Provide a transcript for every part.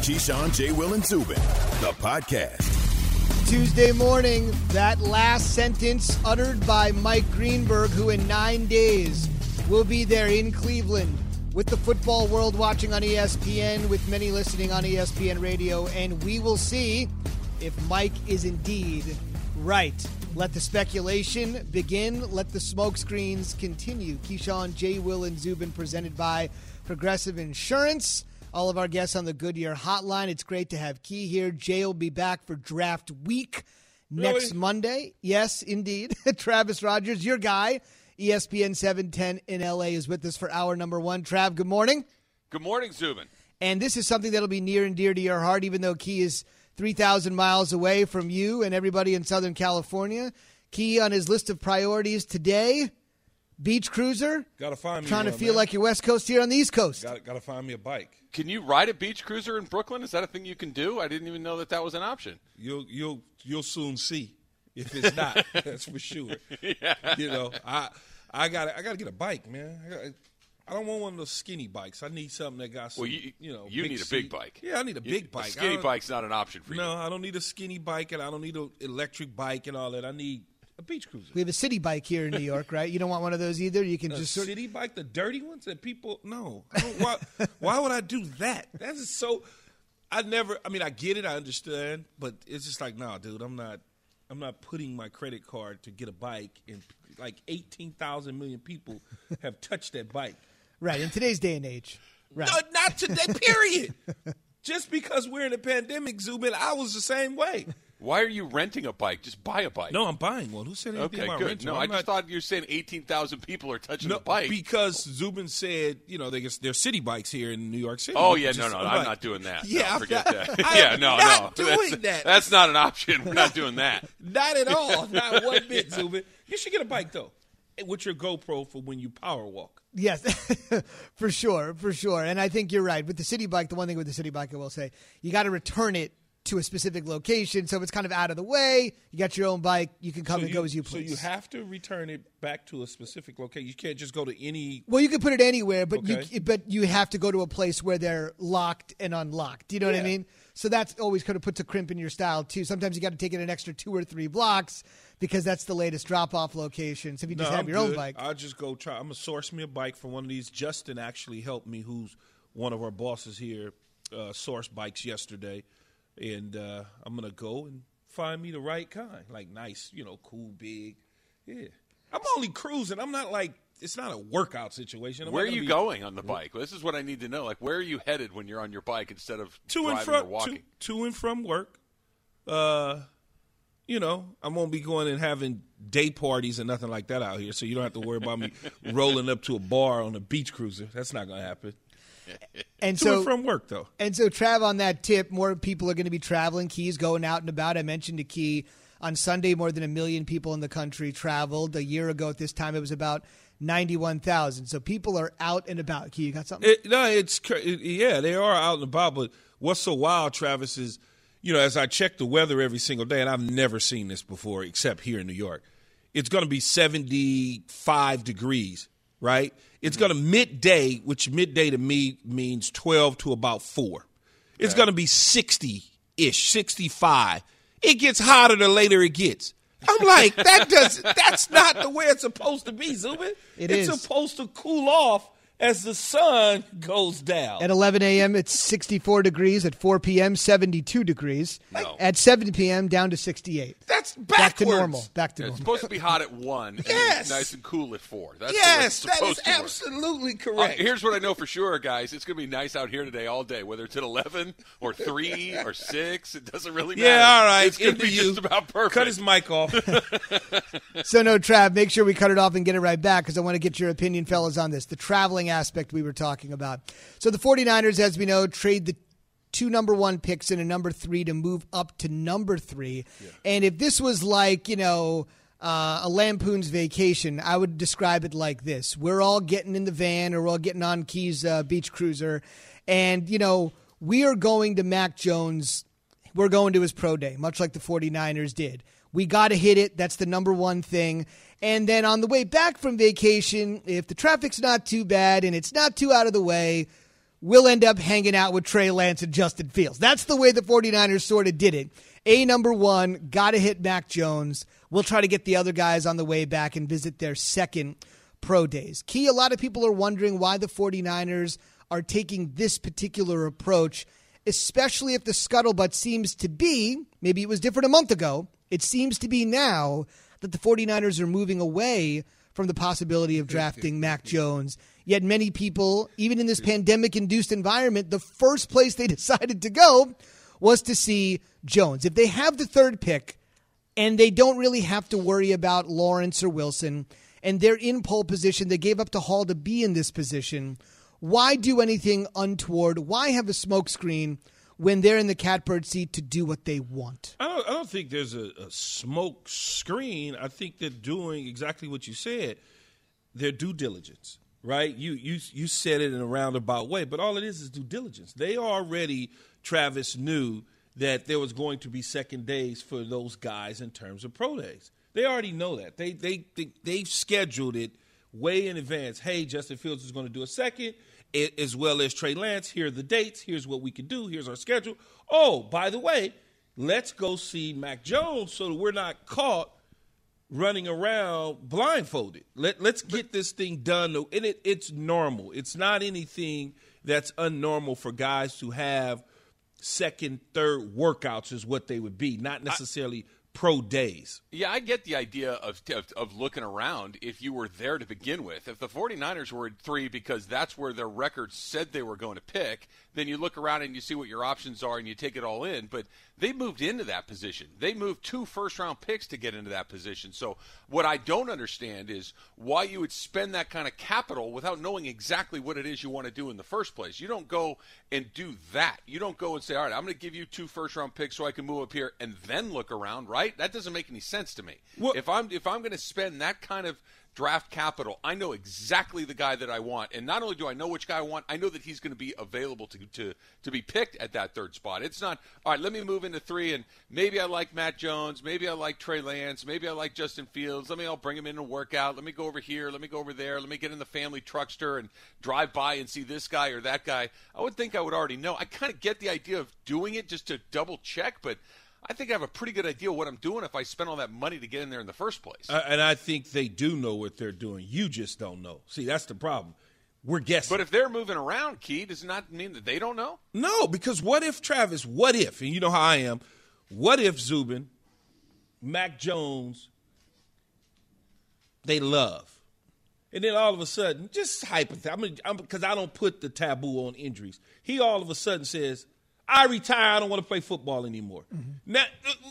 Keyshawn, J. Will, and Zubin, the podcast. Tuesday morning, that last sentence uttered by Mike Greenberg, who in 9 days will be there in Cleveland with the football world watching on ESPN, with many listening on ESPN Radio, and we will see if Mike is indeed right. Let the speculation begin. Let the smoke screens continue. Keyshawn, J. Will, and Zubin, presented by Progressive Insurance. All of our guests on the Goodyear Hotline. It's great to have Key here. Jay will be back for draft week next Monday. Yes, indeed. Travis Rogers, your guy, ESPN 710 in L.A., is with us for hour number one. Trav, good morning. Good morning, Zubin. And this is something that'll be near and dear to your heart, even though Key is 3,000 miles away from you and everybody in Southern California. Key on his list of priorities today, beach cruiser. Gotta find me trying one, to feel man. like you're West Coast here on the East Coast. Gotta find me a bike. Can you ride a beach cruiser in Brooklyn? Is that a thing you can do? I didn't even know that was an option. You'll soon see if it's not. That's for sure. Yeah. You know, I gotta get a bike, man. I don't want one of those skinny bikes. I need something that got some. Well, you big need a seat. big bike. Yeah, I need a big bike. A skinny bike's not an option for you. No, I don't need a skinny bike, and I don't need an electric bike and all that. I need a beach cruiser. We have a city bike here in New York, right? You don't want one of those either? You can just city bike, the dirty ones that people no. I don't, why would I do that? That is so. I get it, I understand, but it's just like, nah, dude, I'm not putting my credit card to get a bike, and like 18,000 million people have touched that bike. Right, in today's day and age. Right. No, not today, period. Just because we're in a pandemic, Zubin, I was the same way. Why are you renting a bike? Just buy a bike. No, I'm buying one. Who said anything about good. renting? No, I just thought you were saying 18,000 people are touching the bike. Because Zubin said, there's city bikes here in New York City. Oh, yeah, no, I'm not doing that. Yeah, no, forget that. I'm not doing that. That's not an option. We're not doing that. Not at all. Not one bit, Zubin. You should get a bike, though, with your GoPro for when you power walk. Yes, for sure. And I think you're right. With the city bike, the one thing with the city bike I will say, you got to return it to a specific location, so it's kind of out of the way. You got your own bike. You can come and go as you please. So you have to return it back to a specific location. You can't just go to any. Well, you can put it anywhere, but Okay. you have to go to a place where they're locked and unlocked. Do you know what I mean? So that's always kind of puts a crimp in your style, too. Sometimes you got to take it an extra 2 or 3 blocks because that's the latest drop-off location. So if you just have your own bike. I'll just go try. I'm going to source me a bike from one of these. Justin actually helped me, who's one of our bosses here, source bikes yesterday. And I'm going to go and find me the right kind. Like nice, cool, big. Yeah. I'm only cruising. I'm not like, it's not a workout situation. Where are you going on the bike? This is what I need to know. Like, where are you headed when you're on your bike instead of driving or walking? To and from work. I won't be going and having day parties and nothing like that out here, so you don't have to worry about me rolling up to a bar on a beach cruiser. That's not going to happen. And to and from work, though. And so, Trav, on that tip, more people are going to be traveling. Key's going out and about. I mentioned to Key on Sunday, more than 1 million people in the country traveled. A year ago at this time, it was about 91,000. So people are out and about. Key, you got something? They are out and about. But what's so wild, Travis, is, as I check the weather every single day, and I've never seen this before except here in New York, it's going to be 75 degrees, right? It's going to midday, which midday to me means 12 to about 4. It's going to be 60-ish, 65. It gets hotter the later it gets. I'm like, that's not the way it's supposed to be, Zubin. It's supposed to cool off as the sun goes down. At 11 a.m., it's 64 degrees. At 4 p.m., 72 degrees. No. At 7 p.m., down to 68. That's back to normal. It's supposed to be hot at 1 and Yes. nice and cool at 4. That's that is absolutely correct. Here's what I know for sure, guys. It's going to be nice out here today all day, whether it's at 11 or 3 or 6. It doesn't really matter. Yeah, all right. It's going to be just about perfect. Cut his mic off. So, no, Trav, make sure we cut it off and get it right back because I want to get your opinion, fellas, on this. The traveling aspect we were talking about. So the 49ers, as we know, trade the 2 number 1 picks and a number 3 to move up to number 3. Yeah. And if this was like, a Lampoon's Vacation, I would describe it like this. We're all getting in the van or we're all getting on Key's beach cruiser. And, we are going to Mac Jones. We're going to his pro day, much like the 49ers did. We got to hit it. That's the number 1 thing. And then on the way back from vacation, if the traffic's not too bad and it's not too out of the way, will end up hanging out with Trey Lance and Justin Fields. That's the way the 49ers sort of did it. Number one, got to hit Mac Jones. We'll try to get the other guys on the way back and visit their second pro days. Key, a lot of people are wondering why the 49ers are taking this particular approach, especially if the scuttlebutt seems to be, maybe it was different a month ago, it seems to be now that the 49ers are moving away from the possibility of drafting Mac Jones. Yet many people, even in this pandemic-induced environment, the first place they decided to go was to see Jones. If they have the third pick and they don't really have to worry about Lawrence or Wilson, and they're in pole position, they gave up to Hall to be in this position, why do anything untoward? Why have a smokescreen when they're in the catbird seat to do what they want? I don't think there's a smoke screen. I think they're doing exactly what you said. Their due diligence, right? You said it in a roundabout way, but all it is due diligence. They already, Travis, knew that there was going to be second days for those guys in terms of pro days. They already know that. They've scheduled it way in advance. Hey, Justin Fields is going to do a second, as well as Trey Lance. Here are the dates. Here's what we can do. Here's our schedule. Oh, by the way, let's go see Mac Jones so that we're not caught running around blindfolded. Let's get this thing done. And it's normal. It's not anything that's unnormal for guys to have second, third workouts is what they would be, not necessarily pro days. Yeah, I get the idea of looking around if you were there to begin with. If the 49ers were at 3 because that's where their record said they were going to pick, then you look around and you see what your options are and you take it all in. But they moved into that position. They moved 2 first-round picks to get into that position. So what I don't understand is why you would spend that kind of capital without knowing exactly what it is you want to do in the first place. You don't go and do that. You don't go and say, all right, I'm going to give you 2 first-round picks so I can move up here and then look around, right? That doesn't make any sense to me. Well, if I'm going to spend that kind of draft capital, I know exactly the guy that I want, and not only do I know which guy I want, I know that he's going to be available to be picked at that third spot. It's not, all right, let me move into 3, and maybe I like Matt Jones, maybe I like Trey Lance, maybe I like Justin Fields. I'll bring him in and work out. Let me go over here. Let me go over there. Let me get in the family truckster and drive by and see this guy or that guy. I would think I would already know. I kind of get the idea of doing it just to double check, but I think I have a pretty good idea what I'm doing if I spend all that money to get in there in the first place. And I think they do know what they're doing. You just don't know. See, that's the problem. We're guessing. But if they're moving around, Key, does it not mean that they don't know? No, because what if, Travis, and you know how I am, what if Zubin, Mac Jones, they love? And then all of a sudden, just hypothetically, because I don't put the taboo on injuries, he all of a sudden says, I retire. I don't want to play football anymore. Mm-hmm. Now,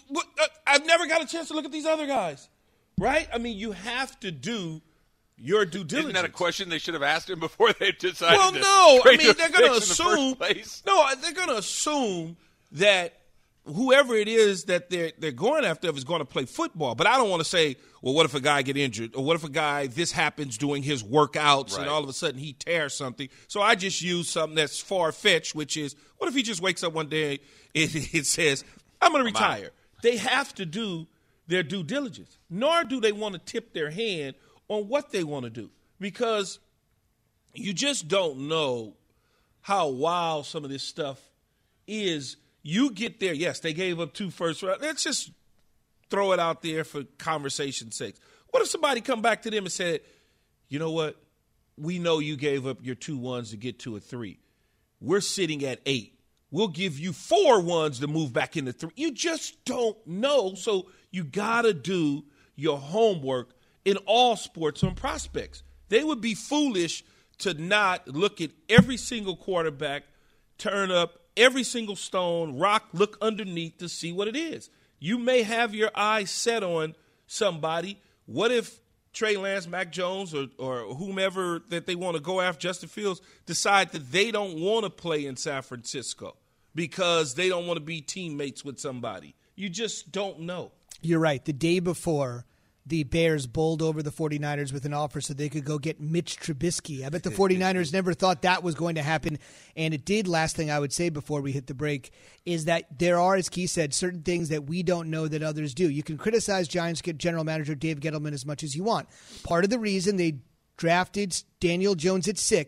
I've never got a chance to look at these other guys, right? I mean, you have to do your due diligence. Isn't that a question they should have asked him before they decided? Well, no. I mean, they're going to assume. No, they're going to assume that whoever it is that they're going after is going to play football. But I don't want to say, well, what if a guy get injured? Or what if a guy, this happens doing his workouts and all of a sudden he tears something? So I just use something that's far-fetched, which is, what if he just wakes up one day and it says, I'm going to retire? They have to do their due diligence. Nor do they want to tip their hand on what they want to do. Because you just don't know how wild some of this stuff is. You get there, yes, they gave up 2 first round. Let's just throw it out there for conversation's sake. What if somebody come back to them and said, you know what, we know you gave up your 2 1s to get to a 3. We're sitting at 8. We'll give you 4 1s to move back into 3. You just don't know, so you got to do your homework in all sports on prospects. They would be foolish to not look at every single quarterback, turn up every single stone, rock, look underneath to see what it is. You may have your eyes set on somebody. What if Trey Lance, Mac Jones, or whomever that they want to go after, Justin Fields, decide that they don't want to play in San Francisco because they don't want to be teammates with somebody? You just don't know. You're right. The day before, the Bears bowled over the 49ers with an offer so they could go get Mitch Trubisky. I bet the 49ers never thought that was going to happen, and it did. Last thing I would say before we hit the break is that there are, as Key said, certain things that we don't know that others do. You can criticize Giants general manager Dave Gettleman as much as you want. Part of the reason they drafted Daniel Jones at 6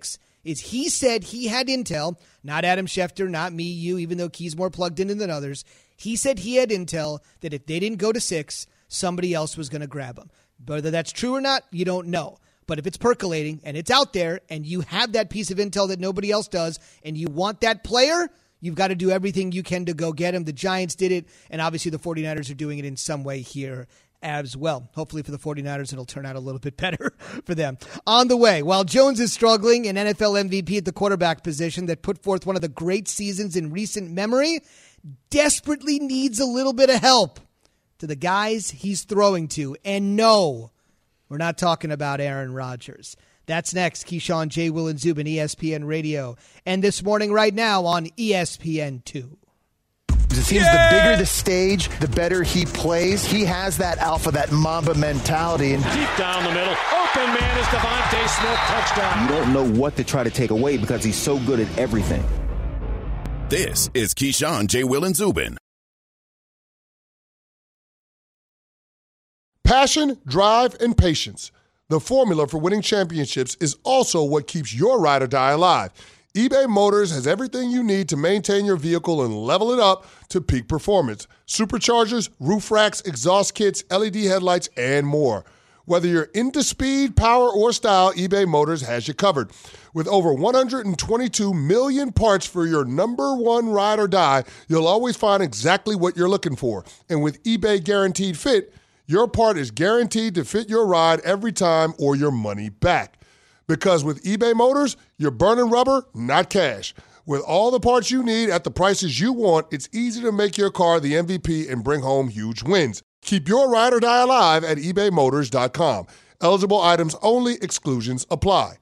is he said he had intel, not Adam Schefter, not me, you, even though Key's more plugged in than others. He said he had intel that if they didn't go to 6, somebody else was going to grab them. Whether that's true or not, you don't know. But if it's percolating and it's out there and you have that piece of intel that nobody else does and you want that player, you've got to do everything you can to go get him. The Giants did it, and obviously the 49ers are doing it in some way here as well. Hopefully for the 49ers, it'll turn out a little bit better for them. On the way, while Jones is struggling, an NFL MVP at the quarterback position that put forth one of the great seasons in recent memory, desperately needs a little bit of help to the guys he's throwing to. And no, we're not talking about Aaron Rodgers. That's next. Keyshawn, J. Will, and Zubin, ESPN Radio. And this morning right now on ESPN2. It seems the bigger the stage, the better he plays. He has that alpha, that Mamba mentality. And deep down the middle, open man is Devontae Smith, touchdown. You don't know what to try to take away because he's so good at everything. This is Keyshawn, J. Will, and Zubin. Passion, drive, and patience. The formula for winning championships is also what keeps your ride or die alive. eBay Motors has everything you need to maintain your vehicle and level it up to peak performance. Superchargers, roof racks, exhaust kits, LED headlights, and more. Whether you're into speed, power, or style, eBay Motors has you covered. With over 122 million parts for your number one ride or die, you'll always find exactly what you're looking for. And with eBay Guaranteed Fit, your part is guaranteed to fit your ride every time or your money back. Because with eBay Motors, you're burning rubber, not cash. With all the parts you need at the prices you want, it's easy to make your car the MVP and bring home huge wins. Keep your ride or die alive at ebaymotors.com. Eligible items only. Exclusions apply.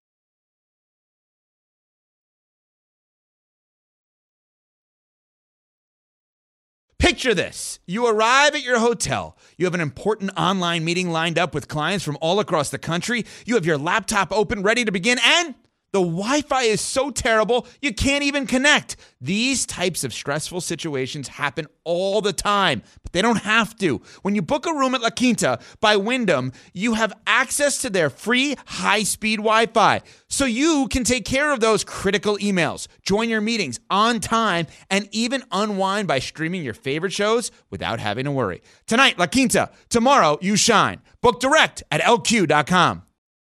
Picture this. You arrive at your hotel. You have an important online meeting lined up with clients from all across the country. You have your laptop open, ready to begin, and the Wi-Fi is so terrible, you can't even connect. These types of stressful situations happen all the time, but they don't have to. When you book a room at La Quinta by Wyndham, you have access to their free high-speed Wi-Fi, so you can take care of those critical emails, join your meetings on time, and even unwind by streaming your favorite shows without having to worry. Tonight, La Quinta. Tomorrow, you shine. Book direct at LQ.com.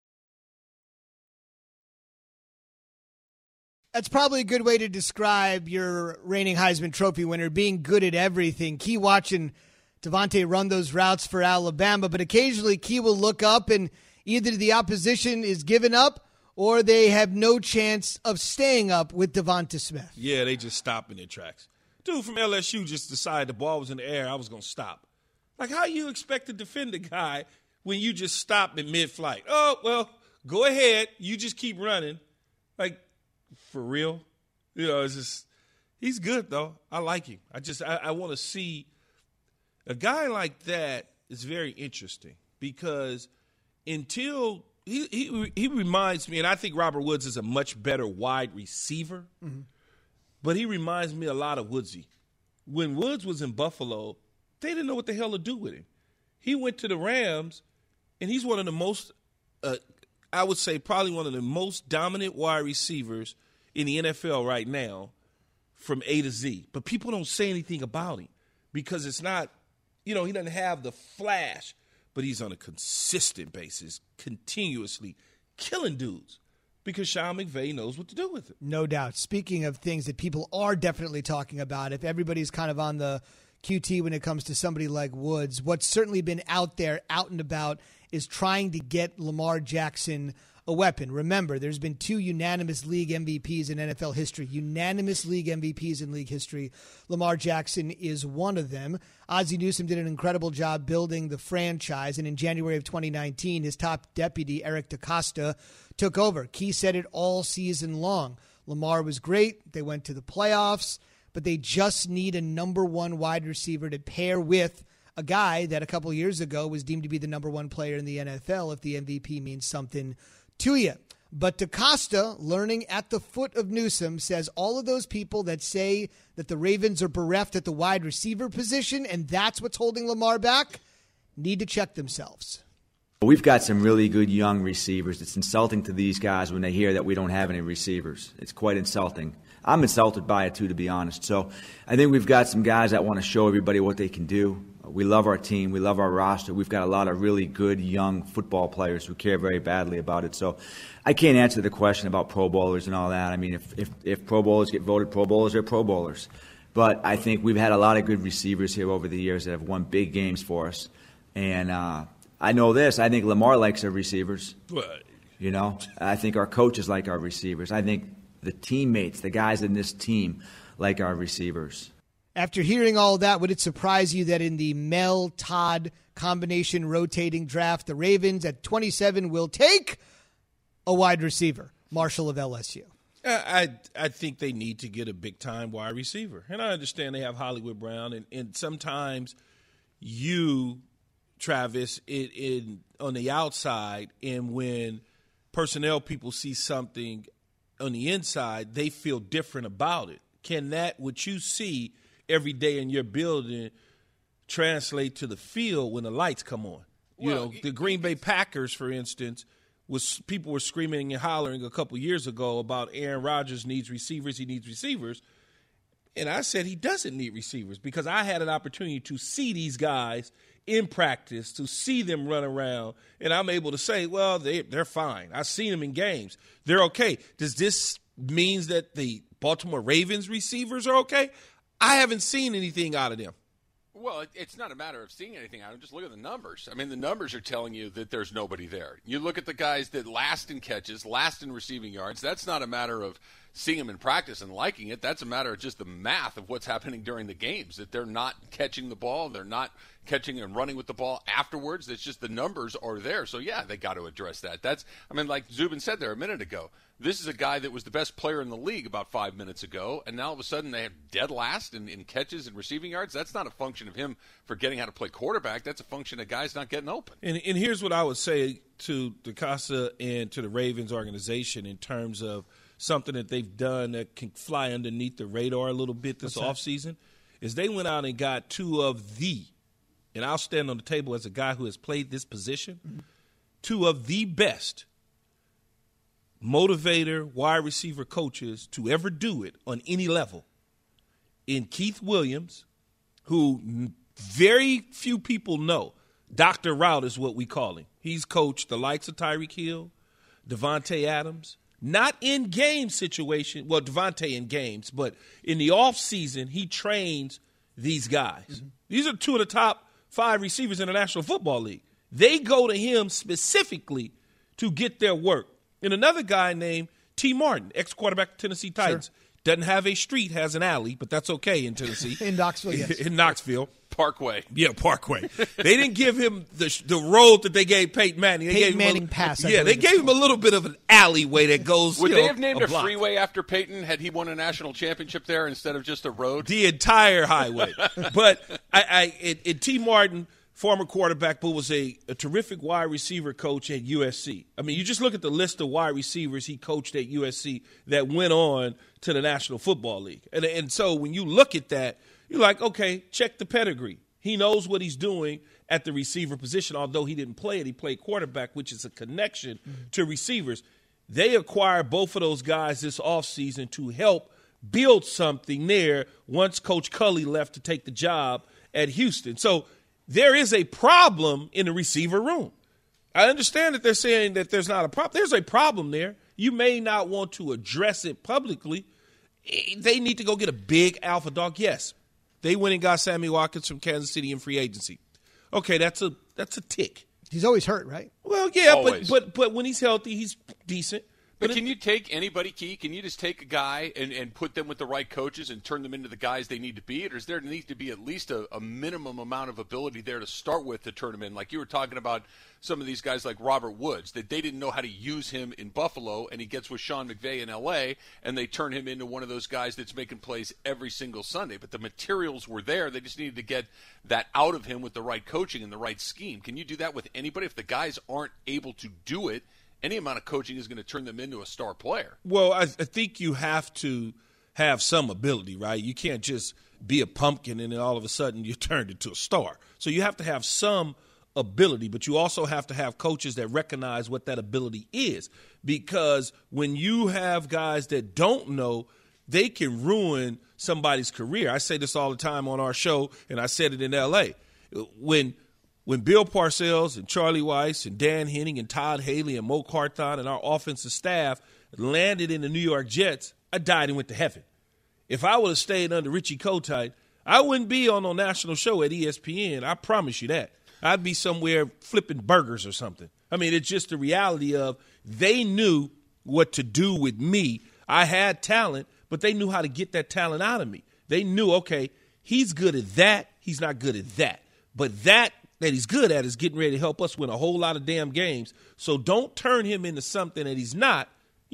That's probably a good way to describe your reigning Heisman Trophy winner, being good at everything. Key watching Devontae run those routes for Alabama, but occasionally Key will look up and either the opposition is giving up or they have no chance of staying up with Devonta Smith. Yeah, they just stop in their tracks. Dude from LSU just decided the ball was in the air, I was going to stop. Like, how you expect to defend a guy when you just stop in mid-flight? Oh, well, go ahead. You just keep running. Like, for real? You know, it's just – he's good, though. I like him. I want to see – a guy like that is very interesting because until he reminds me – and I think Robert Woods is a much better wide receiver, but he reminds me a lot of Woodsy. When Woods was in Buffalo, they didn't know what the hell to do with him. He went to the Rams, and he's one of the most I would say probably one of the most dominant wide receivers in the NFL right now from A to Z. But people don't say anything about him because it's not, you know, he doesn't have the flash, but he's on a consistent basis, continuously killing dudes because Sean McVay knows what to do with it. No doubt. Speaking of things that people are definitely talking about, if everybody's kind of on the QT when it comes to somebody like Woods, what's certainly been out there, out and about, is trying to get Lamar Jackson a weapon. Remember, there's been 2 unanimous league MVPs in NFL history. Unanimous league MVPs in league history. Lamar Jackson is one of them. Ozzie Newsome did an incredible job building the franchise, and in January of 2019, his top deputy, Eric DeCosta, took over. Key said it all season long. Lamar was great. They went to the playoffs, but they just need a number 1 wide receiver to pair with a guy that a couple of years ago was deemed to be the number 1 player in the NFL if the MVP means something to you. But DeCosta, learning at the foot of Newsome, says all of those people that say that the Ravens are bereft at the wide receiver position and that's what's holding Lamar back need to check themselves. We've got some really good young receivers. It's insulting to these guys when they hear that we don't have any receivers. It's quite insulting. I'm insulted by it, too, to be honest. So I think we've got some guys that want to show everybody what they can do. We love our team. We love our roster. We've got a lot of really good young football players who care very badly about it. So I can't answer the question about Pro Bowlers and all that. I mean, if Pro Bowlers get voted Pro Bowlers, they're Pro Bowlers. But I think we've had a lot of good receivers here over the years that have won big games for us. And I know this. I think Lamar likes our receivers. Right. You know, I think our coaches like our receivers. I think the teammates, the guys in this team, like our receivers. After hearing all that, would it surprise you that in the Mel-Todd combination rotating draft, the Ravens at 27 will take a wide receiver, Marshall of LSU? I think they need to get a big-time wide receiver. And I understand they have Hollywood Brown, and sometimes you, Travis, on the outside, and when personnel people see something on the inside, they feel different about it. Can that, what you see every day in your building, translate to the field when the lights come on? The Green Bay Packers, for instance, people were screaming and hollering a couple years ago about Aaron Rodgers needs receivers, he needs receivers. And I said he doesn't need receivers because I had an opportunity to see these guys in practice, to see them run around, and I'm able to say, well, they're fine. I've seen them in games. They're okay. Does this mean that the Baltimore Ravens receivers are okay? I haven't seen anything out of them. Well, it's not a matter of seeing anything out of them. Just look at the numbers. I mean, the numbers are telling you that there's nobody there. You look at the guys that last in catches, last in receiving yards. That's not a matter of seeing them in practice and liking it. That's a matter of just the math of what's happening during the games, that they're not catching the ball. They're not catching and running with the ball afterwards. It's just the numbers are there. So, yeah, they got to address that. Like Zubin said there a minute ago, this is a guy that was the best player in the league about 5 minutes ago, and now all of a sudden they have dead last in catches and receiving yards. That's not a function of him forgetting how to play quarterback. That's a function of guys not getting open. And here's what I would say to DeCosta and to the Ravens organization in terms of something that they've done that can fly underneath the radar a little bit this offseason, is they went out and got two of the, and I'll stand on the table as a guy who has played this position, two of the best motivator, wide receiver coaches to ever do it on any level. In Keith Williams, who very few people know, Dr. Route is what we call him. He's coached the likes of Tyreek Hill, Devontae Adams, not in game situation. Well, Devontae in games, but in the offseason, he trains these guys. Mm-hmm. These are two of the top 5 receivers in the National Football League. They go to him specifically to get their work. And another guy named T. Martin, ex-quarterback of Tennessee Titans. Sure. Doesn't have a street, has an alley, but that's okay in Tennessee. In Knoxville, yes. In Knoxville. Parkway. Yeah, Parkway. They didn't give him the road that they gave Peyton Manning. Peyton Manning pass. They gave him a little bit of an alleyway that goes, Would they have named a freeway after Peyton had he won a national championship there instead of just a road? The entire highway. But T. Martin, former quarterback, but was a terrific wide receiver coach at USC. I mean, you just look at the list of wide receivers he coached at USC that went on to the National Football League. And so when you look at that, you're like, okay, check the pedigree. He knows what he's doing at the receiver position, although he didn't play it. He played quarterback, which is a connection to receivers. They acquired both of those guys this offseason to help build something there once Coach Culley left to take the job at Houston. So there is a problem in the receiver room. I understand that they're saying that there's not a problem. There's a problem there. You may not want to address it publicly. They need to go get a big alpha dog. Yes, they went and got Sammy Watkins from Kansas City in free agency. Okay, that's a tick. He's always hurt, right? Well, yeah, but when he's healthy, he's decent. But can you take anybody, Key? Can you just take a guy and put them with the right coaches and turn them into the guys they need to be? Or does there need to be at least a minimum amount of ability there to start with to turn them in? Like you were talking about some of these guys like Robert Woods, that they didn't know how to use him in Buffalo, and he gets with Sean McVay in L.A., and they turn him into one of those guys that's making plays every single Sunday. But the materials were there. They just needed to get that out of him with the right coaching and the right scheme. Can you do that with anybody? If the guys aren't able to do it, any amount of coaching is going to turn them into a star player. Well, I think you have to have some ability, right? You can't just be a pumpkin and then all of a sudden you're turned into a star. So you have to have some ability, but you also have to have coaches that recognize what that ability is. Because when you have guys that don't know, they can ruin somebody's career. I say this all the time on our show, and I said it in L.A. When Bill Parcells and Charlie Weiss and Dan Henning and Todd Haley and Mo Carthon and our offensive staff landed in the New York Jets, I died and went to heaven. If I would have stayed under Richie Kotite, I wouldn't be on a national show at ESPN. I promise you that. I'd be somewhere flipping burgers or something. I mean, it's just the reality of they knew what to do with me. I had talent, but they knew how to get that talent out of me. They knew, okay, he's good at that. He's not good at that. But that he's good at is getting ready to help us win a whole lot of damn games. So don't turn him into something that he's not.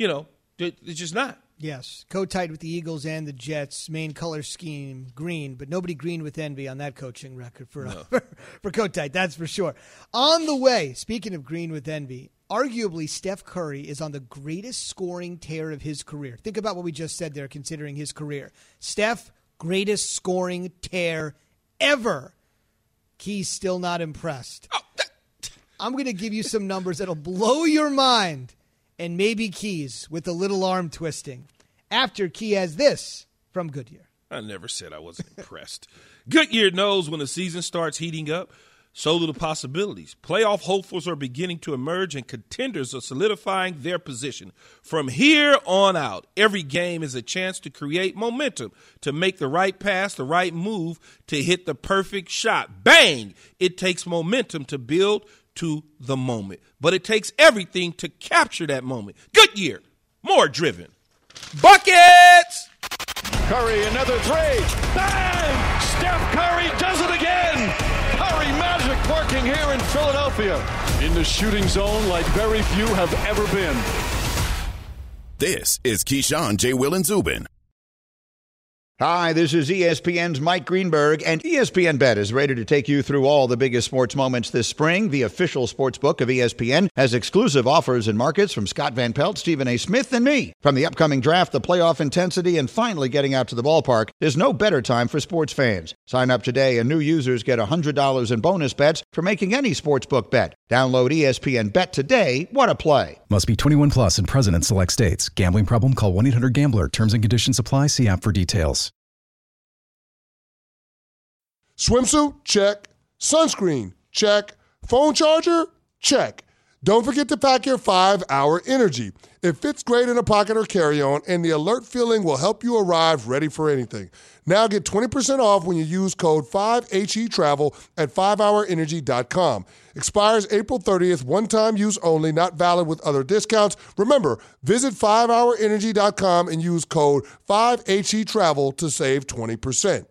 It's just not. Yes, co-tied with the Eagles and the Jets, main color scheme, green, but nobody green with envy on that coaching record for co-tied, that's for sure. On the way, speaking of green with envy, arguably Steph Curry is on the greatest scoring tear of his career. Think about what we just said there, considering his career. Steph, greatest scoring tear ever. Key's still not impressed. I'm going to give you some numbers that'll blow your mind. And maybe Keys with a little arm twisting. After Key has this from Goodyear. I never said I wasn't impressed. Goodyear knows when the season starts heating up, so do the possibilities. Playoff hopefuls are beginning to emerge and contenders are solidifying their position. From here on out, every game is a chance to create momentum, to make the right pass, the right move, to hit the perfect shot. Bang! It takes momentum to build to the moment. But it takes everything to capture that moment. Goodyear, more driven. Buckets! Curry, another three. Bang! Steph Curry does it again! Curry magic working here in Philadelphia. In the shooting zone like very few have ever been. This is Keyshawn, J. Will, and Zubin. Hi, this is ESPN's Mike Greenberg, and ESPN Bet is ready to take you through all the biggest sports moments this spring. The official sports book of ESPN has exclusive offers and markets from Scott Van Pelt, Stephen A. Smith, and me. From the upcoming draft, the playoff intensity, and finally getting out to the ballpark, there's no better time for sports fans. Sign up today, and new users get $100 in bonus bets for making any sportsbook bet. Download ESPN Bet today. What a play. Must be 21 plus and present in select states. Gambling problem? Call 1-800-GAMBLER. Terms and conditions apply. See app for details. Swimsuit? Check. Sunscreen? Check. Phone charger? Check. Don't forget to pack your 5-Hour Energy. It fits great in a pocket or carry-on, and the alert feeling will help you arrive ready for anything. Now get 20% off when you use code 5HETRAVEL at 5hourenergy.com. Expires April 30th, one-time use only, not valid with other discounts. Remember, visit 5hourenergy.com and use code 5HETRAVEL to save 20%.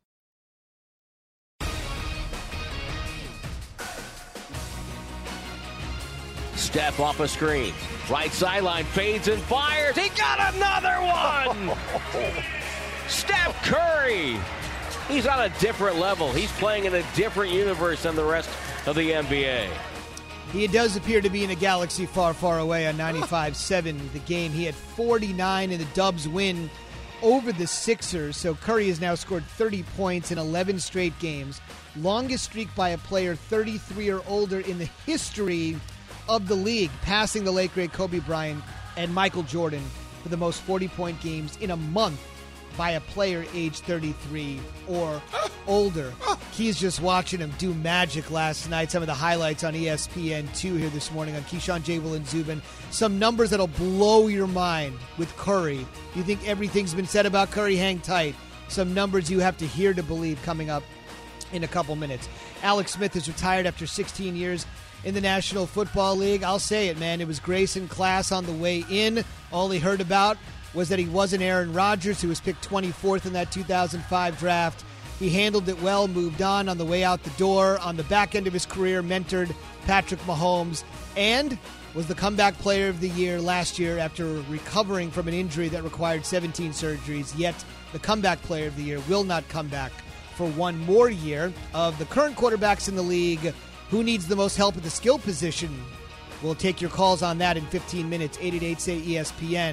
Steph off a screen. Right sideline fades and fires. He got another one! Steph Curry! He's on a different level. He's playing in a different universe than the rest of the NBA. He does appear to be in a galaxy far, far away on 95-7. The game, he had 49 in the Dubs win over the Sixers. So Curry has now scored 30 points in 11 straight games. Longest streak by a player 33 or older in the history of the league, passing the late great Kobe Bryant and Michael Jordan for the most 40-point games in a month by a player age 33 or older. He's just watching him do magic last night. Some of the highlights on ESPN2 here this morning on Keyshawn, J. Will, and Zubin. Some numbers that'll blow your mind with Curry. You think everything's been said about Curry? Hang tight. Some numbers you have to hear to believe coming up in a couple minutes. Alex Smith is retired after 16 years in the National Football League. I'll say it, man. It was grace and class on the way in. All he heard about was that he wasn't Aaron Rodgers, who was picked 24th in that 2005 draft. He handled it well, moved on the way out the door. On the back end of his career, mentored Patrick Mahomes, and was the comeback player of the year last year after recovering from an injury that required 17 surgeries. Yet the comeback player of the year will not come back for one more year. Of the current quarterbacks in the league, who needs the most help at the skill position? We'll take your calls on that in 15 minutes. 888-SAY-ESPN.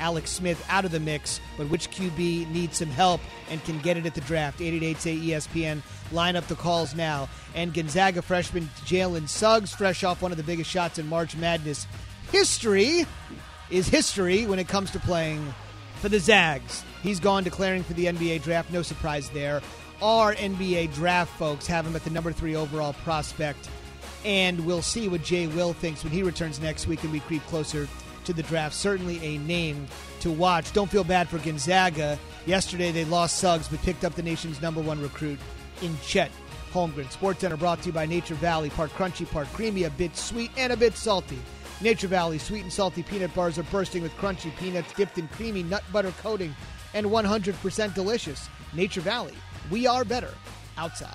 Alex Smith out of the mix, but which QB needs some help and can get it at the draft? 888-SAY-ESPN. Line up the calls now. And Gonzaga freshman Jalen Suggs, fresh off one of the biggest shots in March Madness history, is history when it comes to playing for the Zags. He's gone declaring for the NBA draft. No surprise there. Our NBA draft folks have him at the number 3 overall prospect. And we'll see what Jay Will thinks when he returns next week and we creep closer to the draft. Certainly a name to watch. Don't feel bad for Gonzaga. Yesterday they lost Suggs but picked up the nation's number 1 recruit in Chet Holmgren. SportsCenter brought to you by Nature Valley. Part crunchy, part creamy, a bit sweet and a bit salty. Nature Valley sweet and salty peanut bars are bursting with crunchy peanuts dipped in creamy nut butter coating and 100% delicious. Nature Valley, we are better outside.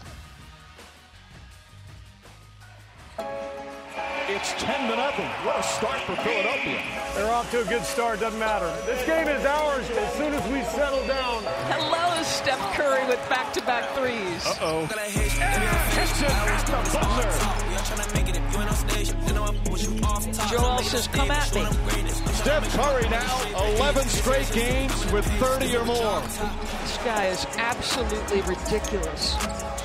It's 10-0. What a start for Philadelphia. They're off to a good start. Doesn't matter. This game is ours as soon as we settle down. Hello, Steph Curry with back-to-back threes. Uh-oh. Joel says, come at me. Steph Curry now 11 straight games with 30 or more. This guy is absolutely ridiculous.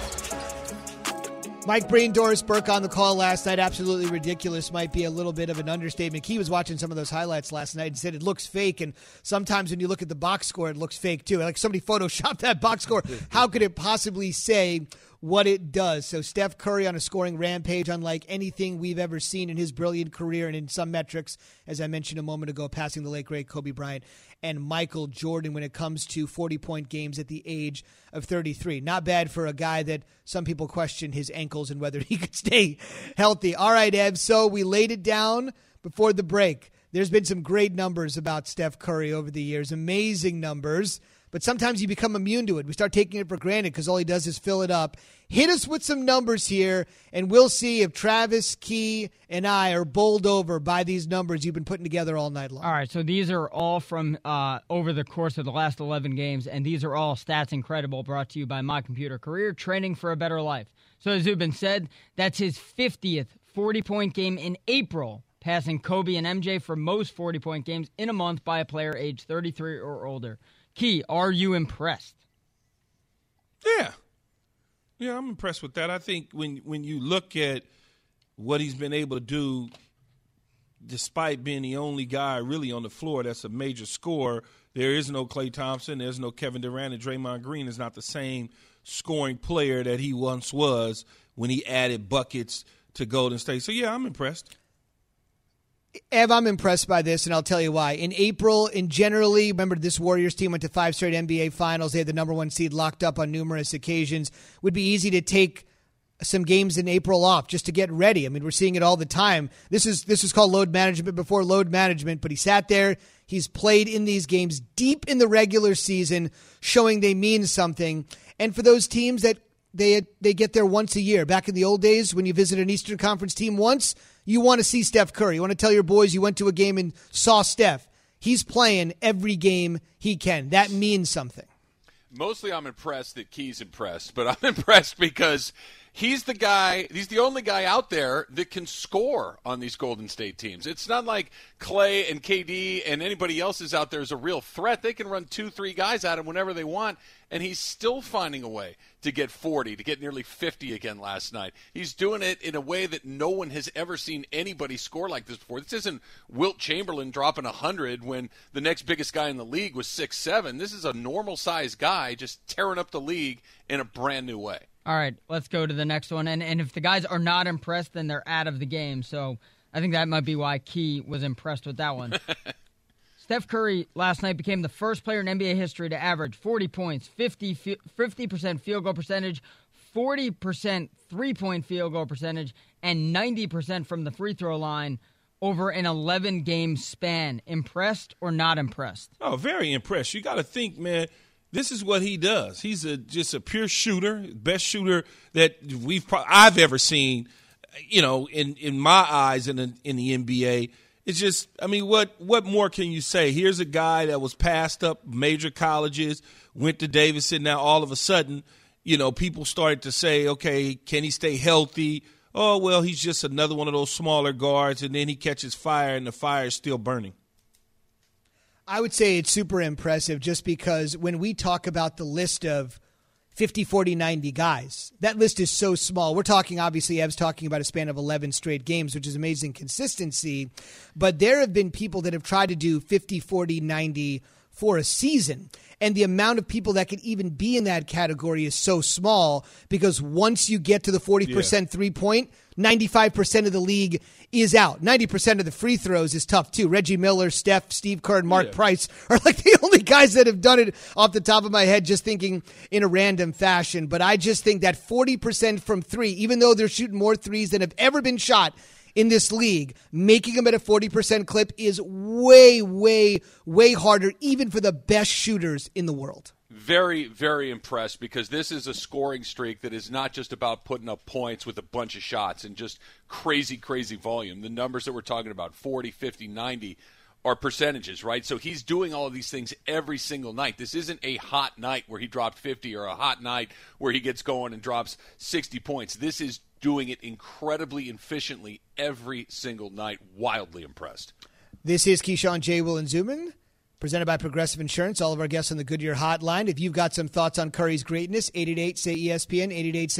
Mike Breen, Doris Burke on the call last night. Absolutely ridiculous might be a little bit of an understatement. He was watching some of those highlights last night and said it looks fake. And sometimes when you look at the box score, it looks fake too. Like somebody photoshopped that box score. How could it possibly say what it does? So Steph Curry on a scoring rampage unlike anything we've ever seen in his brilliant career, and in some metrics, as I mentioned a moment ago, passing the late great Kobe Bryant and Michael Jordan when it comes to 40-point games at the age of 33. Not bad for a guy that some people question his ankles and whether he could stay healthy. All right, Ev, so we laid it down before the break. There's been some great numbers about Steph Curry over the years, amazing numbers. But sometimes you become immune to it. We start taking it for granted because all he does is fill it up. Hit us with some numbers here, and we'll see if Travis, Key, and I are bowled over by these numbers you've been putting together all night long. All right, so these are all from over the course of the last 11 games, and these are all Stats Incredible, brought to you by My Computer Career, training for a better life. So as Zubin said, that's his 50th 40-point game in April, passing Kobe and MJ for most 40-point games in a month by a player age 33 or older. Key, are you impressed? Yeah, I'm impressed with that. I think when you look at what he's been able to do, despite being the only guy really on the floor that's a major scorer, there is no Klay Thompson, there's no Kevin Durant, and Draymond Green is not the same scoring player that he once was when he added buckets to Golden State. So, yeah, I'm impressed. Ev, I'm impressed by this, and I'll tell you why. In April, generally, remember this Warriors team went to 5 straight NBA Finals. They had the number 1 seed locked up on numerous occasions. It would be easy to take some games in April off just to get ready. I mean, we're seeing it all the time. This is called load management before load management, but he sat there. He's played in these games deep in the regular season, showing they mean something. And for those teams that they get there once a year. Back in the old days, when you visit an Eastern Conference team once, you want to see Steph Curry. You want to tell your boys you went to a game and saw Steph. He's playing every game he can. That means something. Mostly I'm impressed that Key's impressed, but I'm impressed because he's the only guy out there that can score on these Golden State teams. It's not like Klay and KD and anybody else is out there as a real threat. They can run 2-3 guys at him whenever they want, and he's still finding a way to get 40, to get nearly 50 again last night. He's doing it in a way that no one has ever seen anybody score like this before. This isn't Wilt Chamberlain dropping 100 when the next biggest guy in the league was 6'7". This is a normal-sized guy just tearing up the league in a brand-new way. All right, let's go to the next one. And if the guys are not impressed, then they're out of the game. So I think that might be why Key was impressed with that one. Steph Curry last night became the first player in NBA history to average 40 points, 50% field goal percentage, 40% three-point field goal percentage, and 90% from the free throw line over an 11-game span. Impressed or not impressed? Oh, very impressed. You got to think, man, this is what he does. He's just a pure shooter, best shooter that I've ever seen, in my eyes in the NBA. It's just, I mean, what more can you say? Here's a guy that was passed up major colleges, went to Davidson. Now, all of a sudden, people started to say, okay, can he stay healthy? Oh, well, he's just another one of those smaller guards, and then he catches fire, and the fire is still burning. I would say it's super impressive just because when we talk about the list of 50, 40, 90 guys, that list is so small. We're talking, obviously, Ev's talking about a span of 11 straight games, which is amazing consistency. But there have been people that have tried to do 50, 40, 90 for a season. And the amount of people that could even be in that category is so small because once you get to the 40% three-point, 95% of the league is out. 90% of the free throws is tough, too. Reggie Miller, Steph, Steve Kerr, and Mark Price are like the only guys that have done it off the top of my head, just thinking in a random fashion. But I just think that 40% from three, even though they're shooting more threes than have ever been shot in this league, making them at a 40% clip is way, way, way harder, even for the best shooters in the world. Very, very impressed because this is a scoring streak that is not just about putting up points with a bunch of shots and just crazy, crazy volume. The numbers that we're talking about, 40, 50, 90, are percentages, right? So he's doing all of these things every single night. This isn't a hot night where he dropped 50 or a hot night where he gets going and drops 60 points. This is doing it incredibly efficiently every single night. Wildly impressed. This is Keyshawn, J. Will, and Zubin, presented by Progressive Insurance. All of our guests on the Goodyear Hotline. If you've got some thoughts on Curry's greatness, 888-SAY-ESPN,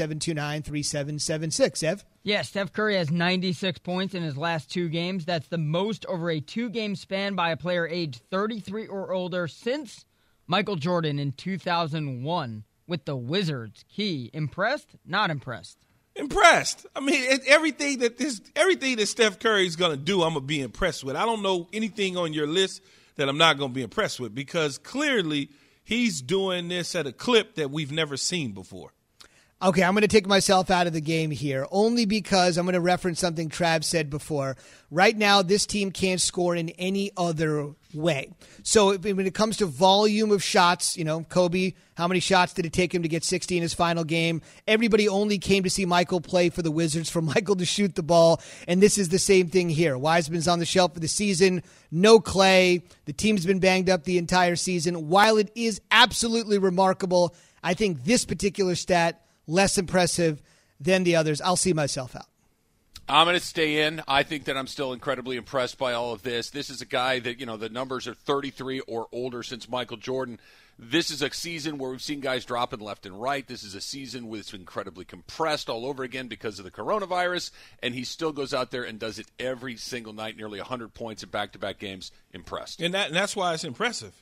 888-729-3776. Ev? Yeah, Steph Curry has 96 points in his last two games. That's the most over a two-game span by a player aged 33 or older since Michael Jordan in 2001 with the Wizards. Key, impressed? Not impressed? Impressed. I mean, everything that Steph Curry is going to do, I'm going to be impressed with. I don't know anything on your list that I'm not going to be impressed with because clearly he's doing this at a clip that we've never seen before. Okay, I'm going to take myself out of the game here, only because I'm going to reference something Trav said before. Right now, this team can't score in any other way. So when it comes to volume of shots, Kobe, how many shots did it take him to get 60 in his final game? Everybody only came to see Michael play for the Wizards, for Michael to shoot the ball, and this is the same thing here. Wiseman's on the shelf for the season, no Clay. The team's been banged up the entire season. While it is absolutely remarkable, I think this particular stat less impressive than the others. I'll see myself out. I'm going to stay in. I think that I'm still incredibly impressed by all of this. This is a guy that, the numbers are 33 or older since Michael Jordan. This is a season where we've seen guys dropping left and right. This is a season where it's incredibly compressed all over again because of the coronavirus, and he still goes out there and does it every single night, nearly 100 points in back-to-back games. Impressed. And that's why it's impressive.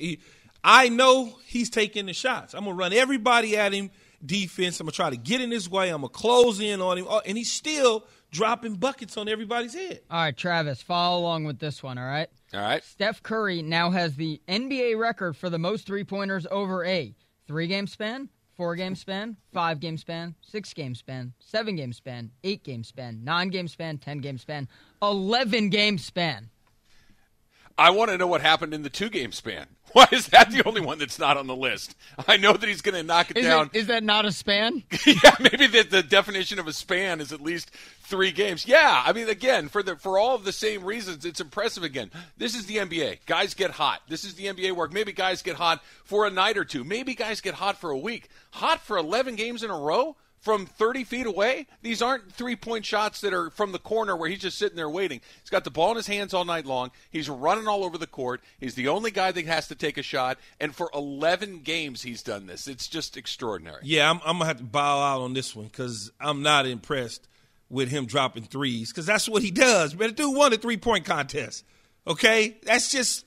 I know he's taking the shots. I'm going to run everybody at him. Defense, I'm going to try to get in his way. I'm going to close in on him. And he's still dropping buckets on everybody's head. All right, Travis, follow along with this one, all right? All right. Steph Curry now has the NBA record for the most three-pointers over a 3-game span, 4-game span, 5-game span, 6-game span, 7-game span, 8-game span, 9-game span, 10-game span, 11-game span. I want to know what happened in the 2-game span. Why is that the only one that's not on the list? I know that he's going to knock it down. Is that not a span? Yeah, maybe the definition of a span is at least 3 games. Yeah, I mean, again, for all of the same reasons, it's impressive again. This is the NBA. Guys get hot. This is the NBA where maybe guys get hot for a night or two. Maybe guys get hot for a week. Hot for 11 games in a row? From 30 feet away? These aren't three-point shots that are from the corner where he's just sitting there waiting. He's got the ball in his hands all night long. He's running all over the court. He's the only guy that has to take a shot. And for 11 games he's done this. It's just extraordinary. Yeah, I'm going to have to bow out on this one because I'm not impressed with him dropping threes because that's what he does. But the dude won a three-point contest. Okay? That's just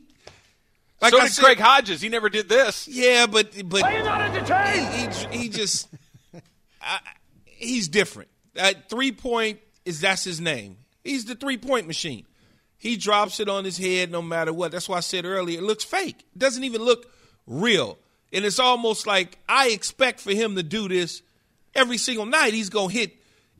like so did Craig Hodges. He never did this. Yeah, but are you not entertained? He just – he's different. That 3-point that's his name. He's the 3-point machine. He drops it on his head no matter what. That's why I said earlier it looks fake. It doesn't even look real. And it's almost like I expect for him to do this every single night. He's going to hit,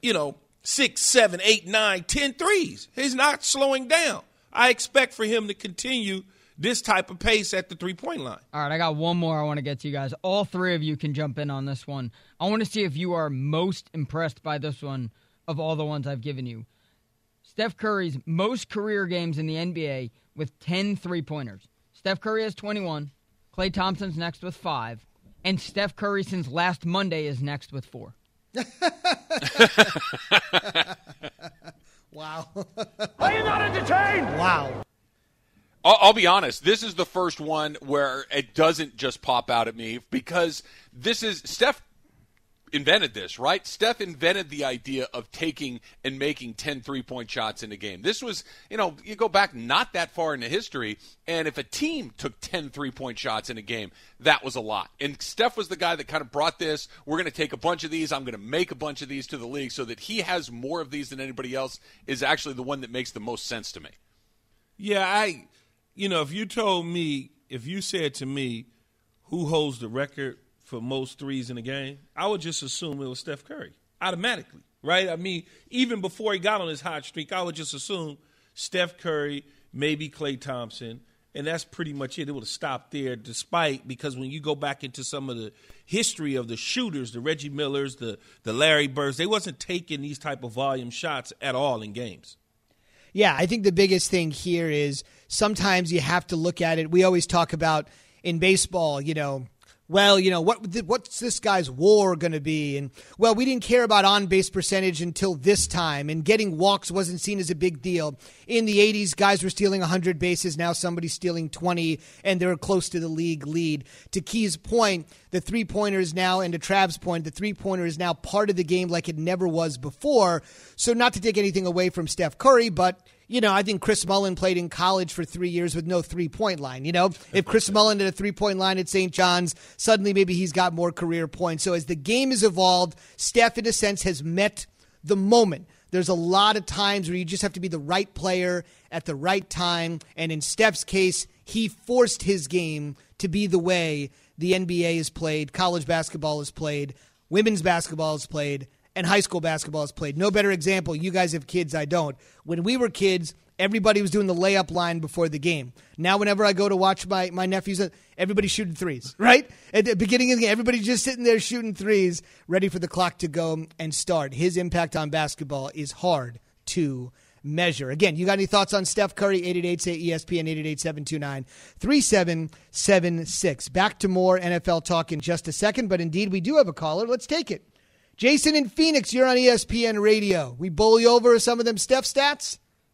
6, 7, 8, 9, 10 threes. He's not slowing down. I expect for him to continue this type of pace at the 3-point line. All right, I got one more I want to get to you guys. All three of you can jump in on this one. I want to see if you are most impressed by this one of all the ones I've given you. Steph Curry's most career games in the NBA with 10 3-pointers. Steph Curry has 21. Klay Thompson's next with 5. And Steph Curry since last Monday is next with 4. Wow. Are you not entertained? Wow. I'll be honest. This is the first one where it doesn't just pop out at me because this is Steph invented this, right? Steph invented the idea of taking and making 10 3-point shots in a game. This was, you go back not that far into history, and if a team took 10 3-point shots in a game, that was a lot. And Steph was the guy that kind of brought this. We're going to take a bunch of these. I'm going to make a bunch of these to the league so that he has more of these than anybody else is actually the one that makes the most sense to me. Yeah, if you said to me who holds the record for most threes in a game, I would just assume it was Steph Curry automatically, right? I mean, even before he got on his hot streak, I would just assume Steph Curry, maybe Klay Thompson, and that's pretty much it. It would have stopped there because when you go back into some of the history of the shooters, the Reggie Millers, the Larry Birds, they wasn't taking these type of volume shots at all in games. Yeah, I think the biggest thing here is sometimes you have to look at it. We always talk about in baseball, what's this guy's WAR going to be? And, we didn't care about on-base percentage until this time, and getting walks wasn't seen as a big deal. In the 80s, guys were stealing 100 bases. Now somebody's stealing 20, and they're close to the league lead. To Key's point, the three-pointer is now, and to Trav's point, the three-pointer is now part of the game like it never was before. So not to take anything away from Steph Curry, but I think Chris Mullin played in college for 3 years with no three-point line. If Chris Mullin had a three-point line at St. John's, suddenly maybe he's got more career points. So as the game has evolved, Steph, in a sense, has met the moment. There's a lot of times where you just have to be the right player at the right time. And in Steph's case, he forced his game to be the way the NBA is played, college basketball is played, women's basketball is played, and high school basketball is played. No better example. You guys have kids. I don't. When we were kids, everybody was doing the layup line before the game. Now whenever I go to watch my nephews, everybody's shooting threes, right? At the beginning of the game, everybody's just sitting there shooting threes, ready for the clock to go and start. His impact on basketball is hard to measure. Again, you got any thoughts on Steph Curry? 888-SAY-ESPN, 888-729-3776. Back to more NFL talk in just a second, but indeed we do have a caller. Let's take it. Jason in Phoenix, you're on ESPN Radio. We bowl you over some of them Steph stats?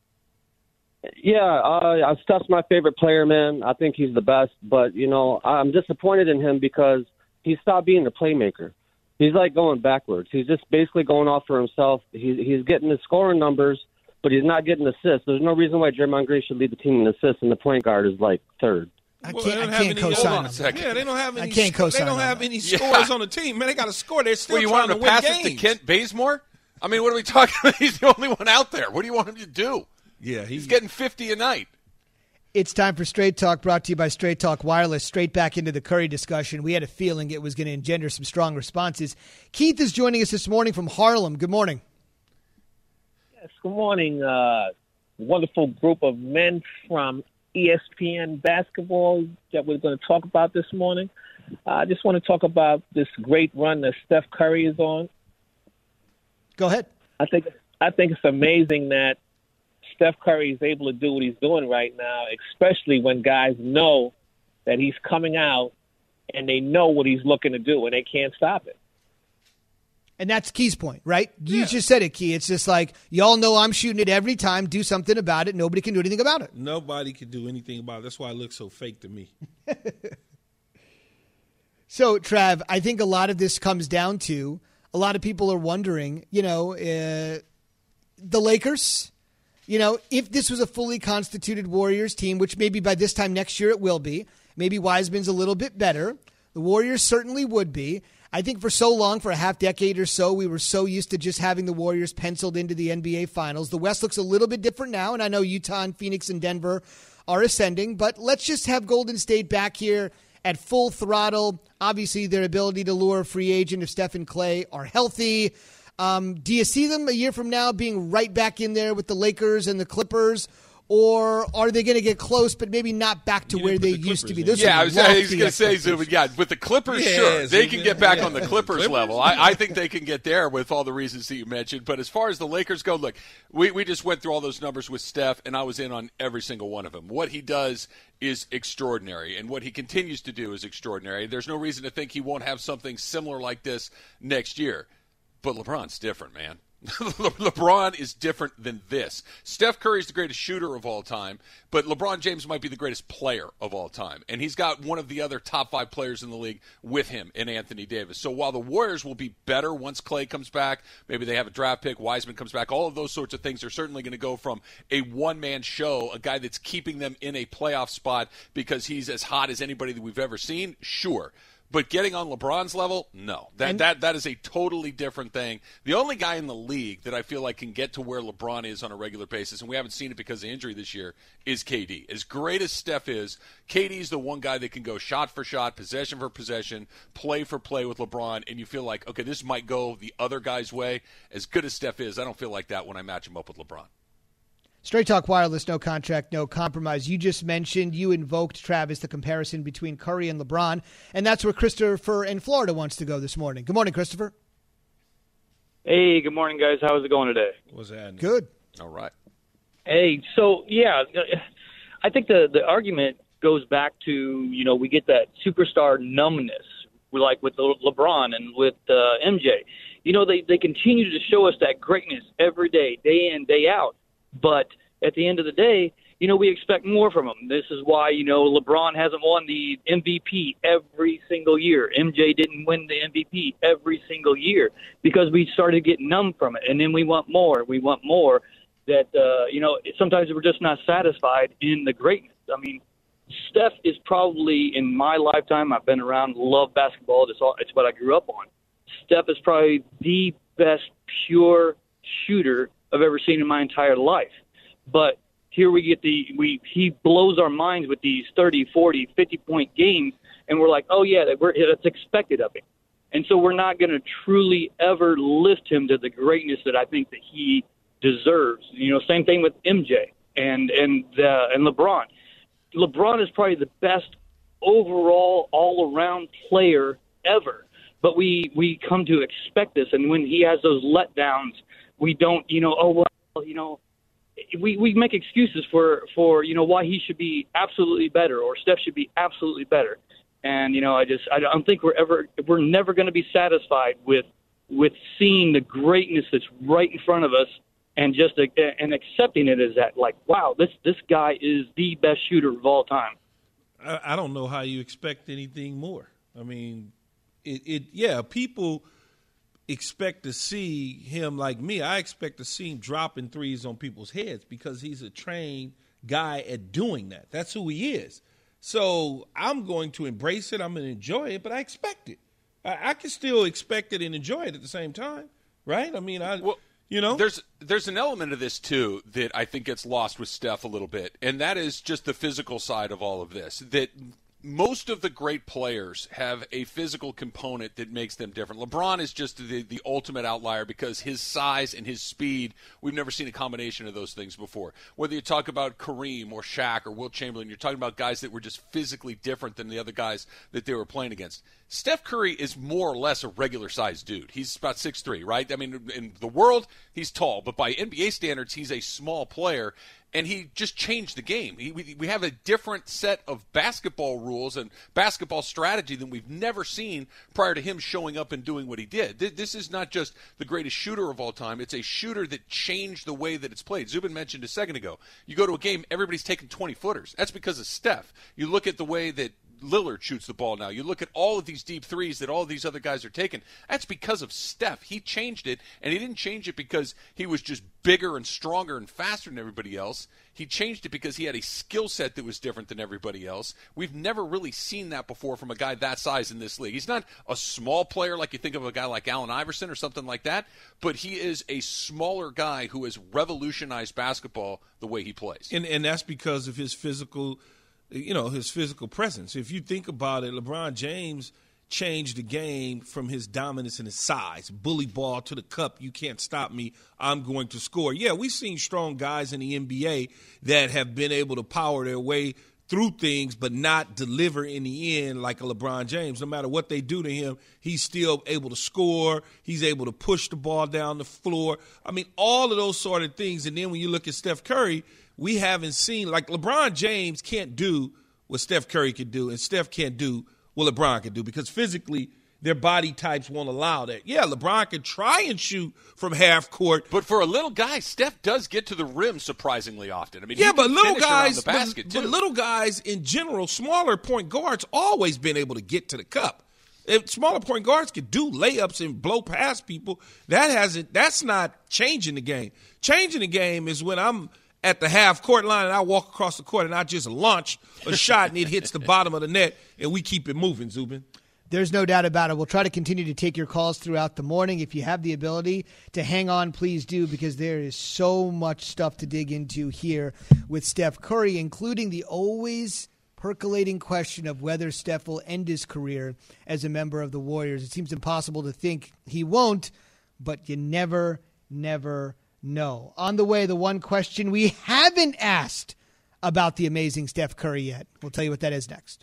Yeah, Steph's my favorite player, man. I think he's the best. But, I'm disappointed in him because he stopped being the playmaker. He's like going backwards. He's just basically going off for himself. He's getting the scoring numbers, but he's not getting assists. There's no reason why Draymond Green should lead the team in assists, and the point guard is like third. I can't co-sign them. Yeah, they don't have any. I can't co-sign. They don't have any scores on the team. Man, they got to score. They're still you trying want him to to win pass games. it to Kent Bazemore? I mean, what are we talking about? He's the only one out there. What do you want him to do? Yeah, he's getting 50 a night. It's time for Straight Talk, brought to you by Straight Talk Wireless. Straight back into the Curry discussion. We had a feeling it was going to engender some strong responses. Keith is joining us this morning from Harlem. Good morning. Yes, good morning. Wonderful group of men from ESPN basketball that we're going to talk about this morning. I just want to talk about this great run that Steph Curry is on. Go ahead. I think it's amazing that Steph Curry is able to do what he's doing right now, especially when guys know that he's coming out and they know what he's looking to do and they can't stop it. And that's Key's point, right? You just said it, Key. It's just like, y'all know I'm shooting it every time. Do something about it. Nobody can do anything about it. Nobody can do anything about it. That's why it looks so fake to me. So, Trav, I think a lot of this comes down to a lot of people are wondering, the Lakers, if this was a fully constituted Warriors team, which maybe by this time next year it will be, maybe Wiseman's a little bit better. The Warriors certainly would be. I think for so long, for a half decade or so, we were so used to just having the Warriors penciled into the NBA Finals. The West looks a little bit different now, and I know Utah and Phoenix and Denver are ascending, but let's just have Golden State back here at full throttle. Obviously, their ability to lure a free agent if Steph and Klay are healthy. Do you see them a year from now being right back in there with the Lakers and the Clippers? Or are they going to get close, but maybe not back to where they used to be? I was going to say, Zubin, with the Clippers, sure. They can get back on the Clippers level. I think they can get there with all the reasons that you mentioned. But as far as the Lakers go, look, we just went through all those numbers with Steph, and I was in on every single one of them. What he does is extraordinary, and what he continues to do is extraordinary. There's no reason to think he won't have something similar like this next year. But LeBron's different, man. LeBron is different than this. Steph Curry is the greatest shooter of all time, but LeBron James might be the greatest player of all time. And he's got one of the other top 5 players in the league with him in Anthony Davis. So while the Warriors will be better once Klay comes back, maybe they have a draft pick, Wiseman comes back, all of those sorts of things are certainly going to go from a one-man show, a guy that's keeping them in a playoff spot because he's as hot as anybody that we've ever seen, sure. But getting on LeBron's level, no. That is a totally different thing. The only guy in the league that I feel like can get to where LeBron is on a regular basis, and we haven't seen it because of injury this year, is KD. As great as Steph is, KD's the one guy that can go shot for shot, possession for possession, play for play with LeBron, and you feel like, okay, this might go the other guy's way. As good as Steph is, I don't feel like that when I match him up with LeBron. Straight Talk Wireless, no contract, no compromise. You just mentioned, you invoked, Travis, the comparison between Curry and LeBron, and that's where Christopher in Florida wants to go this morning. Good morning, Christopher. Hey, good morning, guys. How is it going today? What's that? Good. All right. Hey, so, yeah, I think the argument goes back to, we get that superstar numbness, like with LeBron and with MJ. They continue to show us that greatness every day in, day out. But at the end of the day, we expect more from them. This is why, LeBron hasn't won the MVP every single year. MJ didn't win the MVP every single year because we started getting numb from it. And then we want more. We want more that, sometimes we're just not satisfied in the greatness. I mean, Steph is probably, in my lifetime, I've been around, love basketball. It's what I grew up on. Steph is probably the best pure shooter I've ever seen in my entire life. But here we get he blows our minds with these 30, 40, 50-point games, and we're like, oh, yeah, that's expected of him. And so we're not going to truly ever lift him to the greatness that I think that he deserves. Same thing with MJ and LeBron. LeBron is probably the best overall, all-around player ever. But we come to expect this, and when he has those letdowns, we don't, we make excuses for why he should be absolutely better or Steph should be absolutely better. And, I don't think we're never going to be satisfied with seeing the greatness that's right in front of us and just and accepting it as that, like, wow, this guy is the best shooter of all time. I don't know how you expect anything more. I mean, people expect to see him like me. I expect to see him dropping threes on people's heads because he's a trained guy at doing that. That's who he is. So I'm going to embrace it. I'm going to enjoy it, but I expect it. I can still expect it and enjoy it at the same time, right? I mean, There's an element of this, too, that I think gets lost with Steph a little bit, and that is just the physical side of all of this, that most of the great players have a physical component that makes them different. LeBron is just the ultimate outlier because his size and his speed, we've never seen a combination of those things before. Whether you talk about Kareem or Shaq or Wilt Chamberlain, you're talking about guys that were just physically different than the other guys that they were playing against. Steph Curry is more or less a regular-sized dude. He's about 6'3", right? I mean, in the world, he's tall, but by NBA standards, he's a small player. And he just changed the game. We have a different set of basketball rules and basketball strategy than we've never seen prior to him showing up and doing what he did. This is not just the greatest shooter of all time. It's a shooter that changed the way that it's played. Zubin mentioned a second ago, you go to a game, everybody's taking 20-footers. That's because of Steph. You look at the way that Lillard shoots the ball now. You look at all of these deep threes that all of these other guys are taking. That's because of Steph. He changed it, and he didn't change it because he was just bigger and stronger and faster than everybody else. He changed it because he had a skill set that was different than everybody else. We've never really seen that before from a guy that size in this league. He's not a small player like you think of a guy like Allen Iverson or something like that, but he is a smaller guy who has revolutionized basketball the way he plays. And that's because of his physical presence. If you think about it, LeBron James changed the game from his dominance and his size. Bully ball to the cup, you can't stop me, I'm going to score. Yeah, we've seen strong guys in the NBA that have been able to power their way through things but not deliver in the end like a LeBron James. No matter what they do to him, he's still able to score. He's able to push the ball down the floor. I mean, all of those sort of things. And then when you look at Steph Curry, we haven't seen, like, LeBron James can't do what Steph Curry can do, and Steph can't do what LeBron can do because physically their body types won't allow that. Yeah, LeBron can try and shoot from half court. But for a little guy, Steph does get to the rim surprisingly often. I mean, yeah, he but can little finish around guys, the basket too. but little guys in general, smaller point guards always been able to get to the cup. If smaller point guards can do layups and blow past people, that's not changing the game. Changing the game is when I'm at the half court line and I walk across the court and I just launch a shot and it hits the bottom of the net and we keep it moving, Zubin. There's no doubt about it. We'll try to continue to take your calls throughout the morning. If you have the ability to hang on, please do, because there is so much stuff to dig into here with Steph Curry, including the always percolating question of whether Steph will end his career as a member of the Warriors. It seems impossible to think he won't, but you never know. On the way, the one question we haven't asked about the amazing Steph Curry yet. We'll tell you what that is next.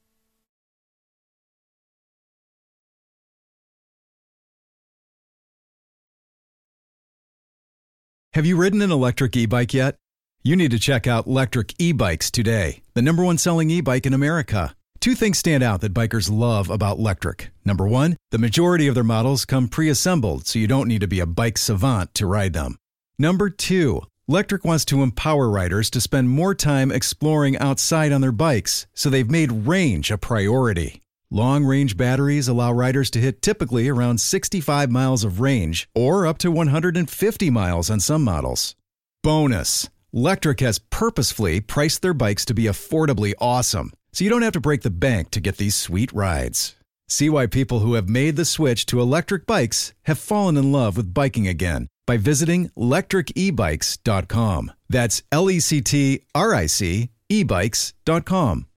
Have you ridden an electric e-bike yet? You need to check out Lectric E-Bikes today, the #1 selling e-bike in America. Two things stand out that bikers love about Lectric. Number one, the majority of their models come pre-assembled, so you don't need to be a bike savant to ride them. Number two, Lectric wants to empower riders to spend more time exploring outside on their bikes, so they've made range a priority. Long-range batteries allow riders to hit typically around 65 miles of range or up to 150 miles on some models. Bonus, Lectric has purposefully priced their bikes to be affordably awesome, so you don't have to break the bank to get these sweet rides. See why people who have made the switch to electric bikes have fallen in love with biking again by visiting lectricebikes.com. That's LECTRIC ebikes.com.